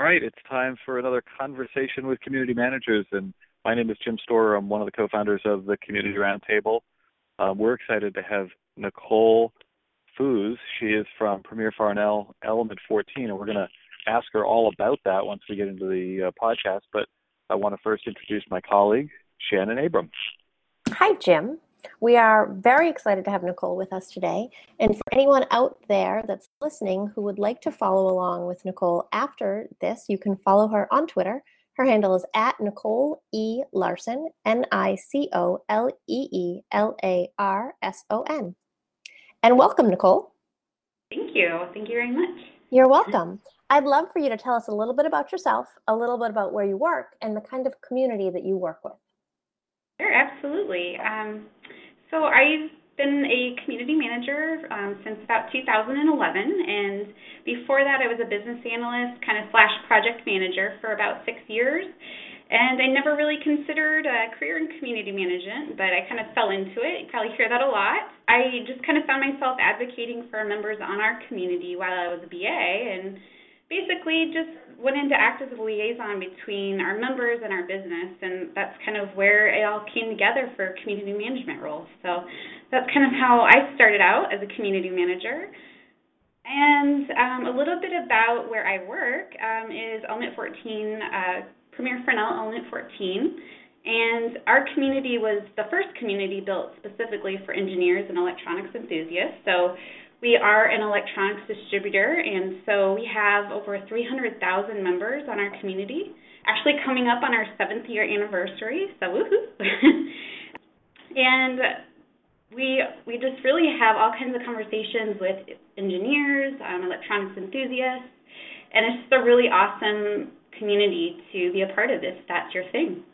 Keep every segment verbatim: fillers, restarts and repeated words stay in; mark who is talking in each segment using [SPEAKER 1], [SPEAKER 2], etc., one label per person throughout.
[SPEAKER 1] All right, it's time for another conversation with community managers, and my name is Jim Storer. I'm one of the co-founders of the Community Roundtable. Um, we're excited to have Nicole Foos. She is from Premier Farnell Element fourteen, and we're going to ask her all about that once we get into the uh, podcast, but I want to first introduce my colleague, Shannon Abram.
[SPEAKER 2] Hi, Jim. We are very excited to have Nicole with us today. And for anyone out there that's listening who would like to follow along with Nicole after this, you can follow her on Twitter. Her handle is at Nicole E. Larson, N I C O L E E L A R S O N. And welcome, Nicole.
[SPEAKER 3] Thank you. Thank you very much.
[SPEAKER 2] You're welcome. I'd love for you to tell us a little bit about yourself, a little bit about where you work, and the kind of community that you work with.
[SPEAKER 3] Sure, absolutely. Um, so I've been a community manager um, since about two thousand eleven, and before that I was a business analyst kind of slash project manager for about six years. And I never really considered a career in community management, but I kind of fell into it. You probably hear that a lot. I just kind of found myself advocating for members on our community while I was a B A, and basically just went into act as a liaison between our members and our business, and that's kind of where it all came together for community management roles. So that's kind of how I started out as a community manager. And um, a little bit about where I work um, is Element fourteen, uh, Premier Farnell Element fourteen, and our community was the first community built specifically for engineers and electronics enthusiasts. So we are an electronics distributor, and so we have over three hundred thousand members on our community, actually coming up on our seventh year anniversary, so woohoo. And we we just really have all kinds of conversations with engineers, um, electronics enthusiasts, and it's just a really awesome community to be a part of this, if that's your thing.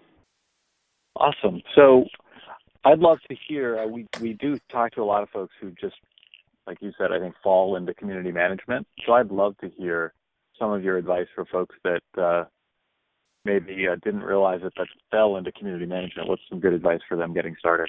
[SPEAKER 1] Awesome. So I'd love to hear, uh, we, we do talk to a lot of folks who just, like you said, I think fall into community management. So I'd love to hear some of your advice for folks that uh, maybe uh, didn't realize that that fell into community management. What's some good advice for them getting started?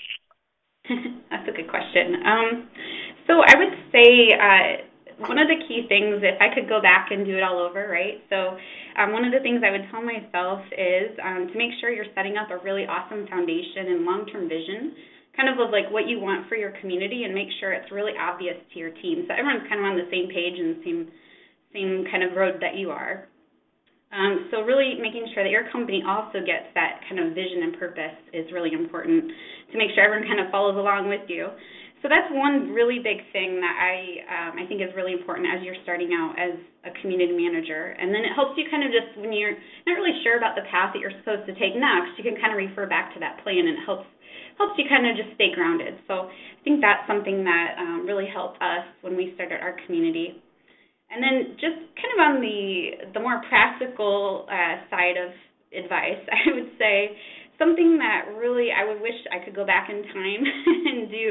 [SPEAKER 3] That's a good question. Um, so I would say uh, one of the key things, if I could go back and do it all over, right? So um, one of the things I would tell myself is um, to make sure you're setting up a really awesome foundation and long-term vision, kind of of like what you want for your community, and make sure it's really obvious to your team, so everyone's kind of on the same page and the same same kind of road that you are. Um, so really making sure that your company also gets that kind of vision and purpose is really important to make sure everyone kind of follows along with you. So that's one really big thing that I um, I think is really important as you're starting out as a community manager. And then it helps you kind of just, when you're not really sure about the path that you're supposed to take next, you can kind of refer back to that plan, and it helps helps you kind of just stay grounded. So I think that's something that um, really helped us when we started our community. And then just kind of on the the more practical uh, side of advice, I would say something that really I would wish I could go back in time and do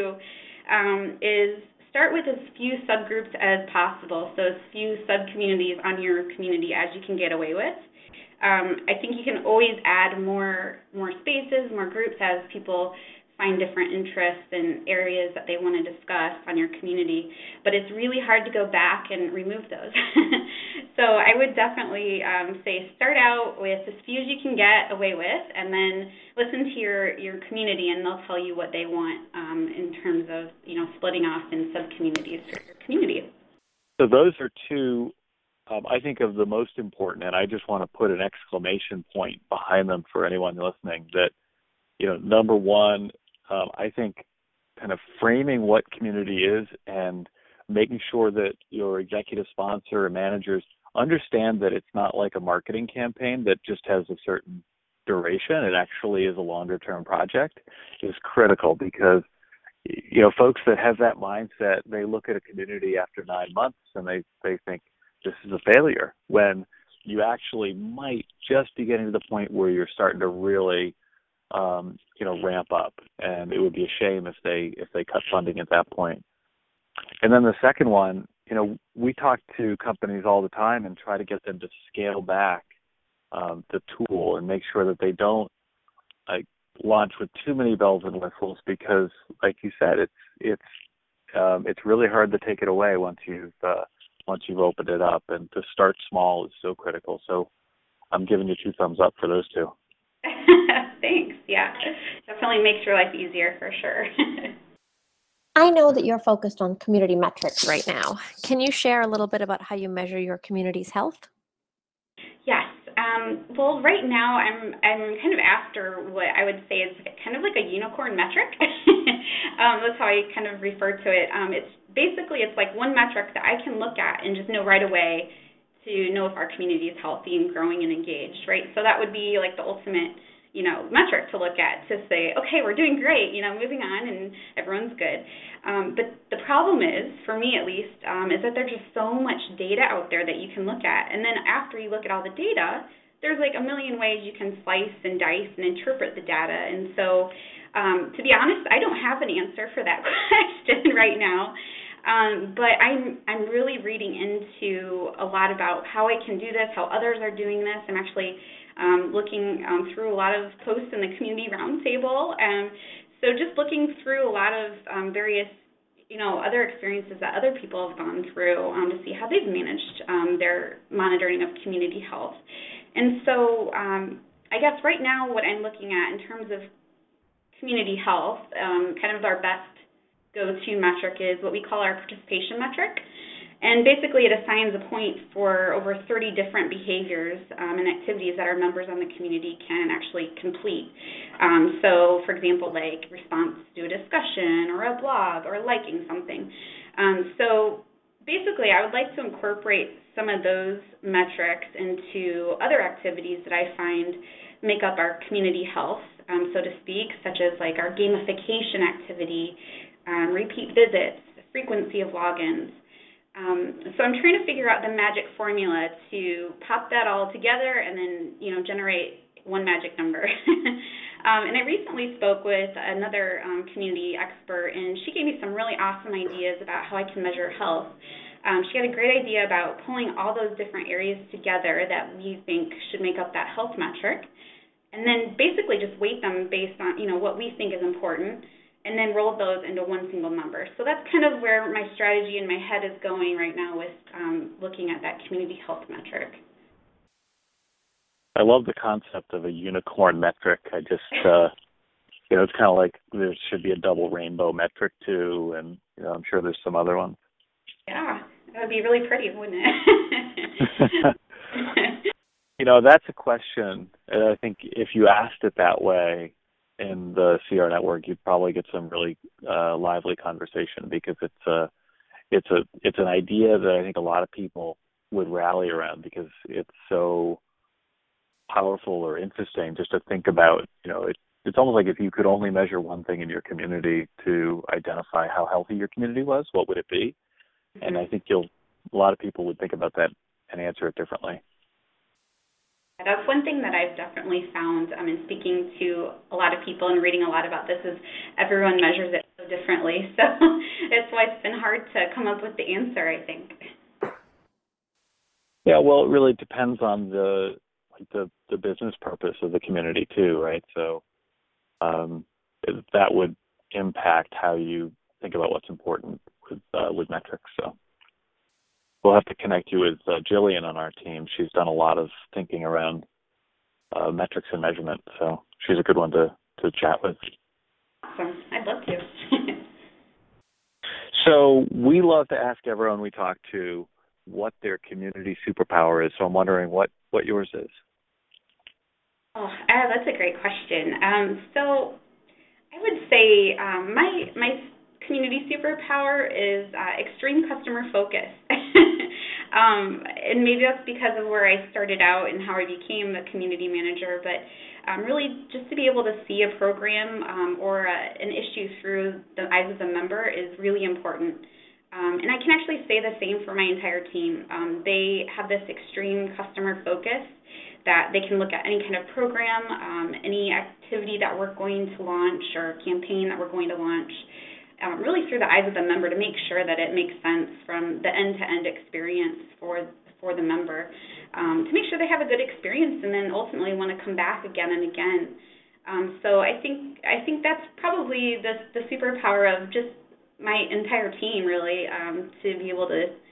[SPEAKER 3] um, is start with as few subgroups as possible, so as few sub-communities on your community as you can get away with. Um, I think you can always add more more spaces, more groups as people find different interests and areas that they want to discuss on your community, but it's really hard to go back and remove those. So I would definitely um, say start out with as few as you can get away with, and then listen to your, your community, and they'll tell you what they want um, in terms of, you know, splitting off in sub-communities for your community.
[SPEAKER 1] So those are two, um, I think, of the most important, and I just want to put an exclamation point behind them for anyone listening, that, you know, number one, Um, I think kind of framing what community is and making sure that your executive sponsor and managers understand that it's not like a marketing campaign that just has a certain duration. It actually is a longer-term project is critical, because, you know, folks that have that mindset, they look at a community after nine months and they, they think this is a failure, when you actually might just be getting to the point where you're starting to really Um, you know, ramp up, and it would be a shame if they if they cut funding at that point. And then the second one, you know, we talk to companies all the time and try to get them to scale back um, the tool and make sure that they don't like launch with too many bells and whistles, because, like you said, it's it's um, it's really hard to take it away once you've uh, once you've opened it up. And to start small is so critical. So I'm giving you two thumbs up for those two.
[SPEAKER 3] Thanks. Yeah, definitely makes your life easier for sure.
[SPEAKER 2] I know that you're focused on community metrics right now. Can you share a little bit about how you measure your community's health?
[SPEAKER 3] Yes. Um, well, right now I'm I'm kind of after what I would say is kind of like a unicorn metric. um, that's how I kind of refer to it. Um, it's basically it's like one metric that I can look at and just know right away to know if our community is healthy and growing and engaged, right? So that would be like the ultimate, you know, metric to look at to say, okay, we're doing great, you know, moving on and everyone's good. Um, but the problem is, for me at least, um, is that there's just so much data out there that you can look at. And then after you look at all the data, there's like a million ways you can slice and dice and interpret the data. And so, um, to be honest, I don't have an answer for that question right now. Um, but I'm I'm really reading into a lot about how I can do this, how others are doing this. I'm actually um, looking um, through a lot of posts in the community roundtable. Um, so just looking through a lot of um, various, you know, other experiences that other people have gone through um, to see how they've managed um, their monitoring of community health. And so um, I guess right now what I'm looking at in terms of community health, um, kind of our best go-to metric is what we call our participation metric. And basically it assigns a point for over thirty different behaviors um, and activities that our members on the community can actually complete. Um, so, for example, like response to a discussion or a blog or liking something. Um, so basically I would like to incorporate some of those metrics into other activities that I find make up our community health, um, so to speak, such as like our gamification activity, um, repeat visits, frequency of logins. Um, so I'm trying to figure out the magic formula to pop that all together and then, you know, generate one magic number. um, and I recently spoke with another um, community expert, and she gave me some really awesome ideas about how I can measure health. Um, she had a great idea about pulling all those different areas together that we think should make up that health metric, and then basically just weight them based on, you know, what we think is important, and then roll those into one single number. So that's kind of where my strategy in my head is going right now with um, looking at that community health metric.
[SPEAKER 1] I love the concept of a unicorn metric. I just, uh, you know, it's kind of like there should be a double rainbow metric too, and you know, I'm sure there's some other ones.
[SPEAKER 3] Yeah, that would be really pretty, wouldn't it?
[SPEAKER 1] You know, that's a question. And I think if you asked it that way in the C R network, you'd probably get some really uh, lively conversation, because it's a, it's a, it's an idea that I think a lot of people would rally around, because it's so powerful or interesting just to think about. You know, it, it's almost like if you could only measure one thing in your community to identify how healthy your community was, what would it be? Mm-hmm. And I think you'll, a lot of people would think about that and answer it differently.
[SPEAKER 3] That's one thing that I've definitely found um, in speaking to a lot of people and reading a lot about this is everyone measures it so differently. So that's why it's been hard to come up with the answer, I think.
[SPEAKER 1] Yeah, well, it really depends on the like the, the business purpose of the community too, right? So um, that would impact how you think about what's important with uh, with metrics. So we'll have to connect you with uh, Jillian on our team. She's done a lot of thinking around uh, metrics and measurement, so she's a good one to, to chat with.
[SPEAKER 3] Awesome. I'd love to.
[SPEAKER 1] So we love to ask everyone we talk to what their community superpower is. So I'm wondering what, what yours is.
[SPEAKER 3] Oh, uh, that's a great question. Um, so I would say um, my my community superpower is uh, extreme customer focus. um, and maybe that's because of where I started out and how I became a community manager, but um, really just to be able to see a program um, or a, an issue through the eyes of the member is really important. Um, and I can actually say the same for my entire team. Um, they have this extreme customer focus that they can look at any kind of program, um, any activity that we're going to launch or campaign that we're going to launch, Um, really through the eyes of the member to make sure that it makes sense from the end-to-end experience for for the member, um, to make sure they have a good experience and then ultimately want to come back again and again. Um, so I think I think that's probably the the superpower of just my entire team, really, um, to be able to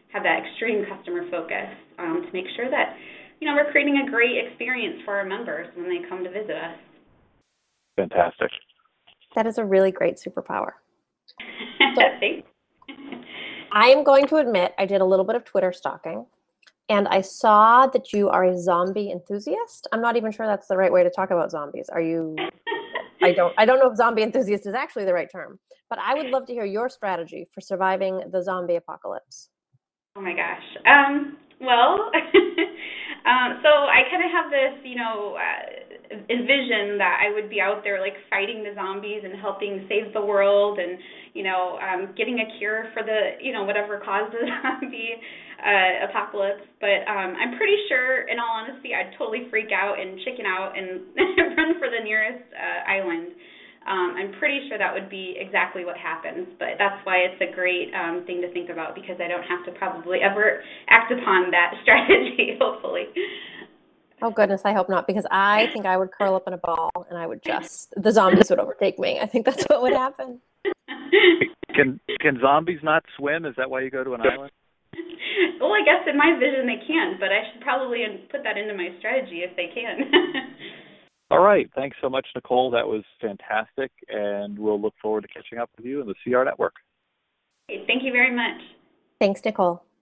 [SPEAKER 3] have that extreme customer focus um, to make sure that, you know, we're creating a great experience for our members when they come to visit us.
[SPEAKER 1] Fantastic.
[SPEAKER 2] That is a really great superpower.
[SPEAKER 3] So, Thanks.
[SPEAKER 2] I am going to admit I did a little bit of Twitter stalking, and I saw that you are a zombie enthusiast. I'm not even sure that's the right way to talk about zombies. Are you? I don't. I don't know if zombie enthusiast is actually the right term, but I would love to hear your strategy for surviving the zombie apocalypse.
[SPEAKER 3] Oh my gosh. Um, well, um, so I kind of have this, you know, uh, envision that I would be out there like fighting the zombies and helping save the world, and you know, um, getting a cure for the, you know, whatever caused the zombie uh, apocalypse. But um, I'm pretty sure, in all honesty, I'd totally freak out and chicken out and run for the nearest uh, island. Um, I'm pretty sure that would be exactly what happens, but that's why it's a great um, thing to think about, because I don't have to probably ever act upon that strategy, hopefully.
[SPEAKER 2] Oh, goodness, I hope not, because I think I would curl up in a ball and I would just, the zombies would overtake me. I think that's what would happen.
[SPEAKER 1] Can can zombies not swim? Is that why you go to an island?
[SPEAKER 3] Well, I guess in my vision they can, but I should probably put that into my strategy if they can.
[SPEAKER 1] All right. Thanks so much, Nicole. That was fantastic, and we'll look forward to catching up with you in the C R Network.
[SPEAKER 3] Thank you very much.
[SPEAKER 2] Thanks, Nicole.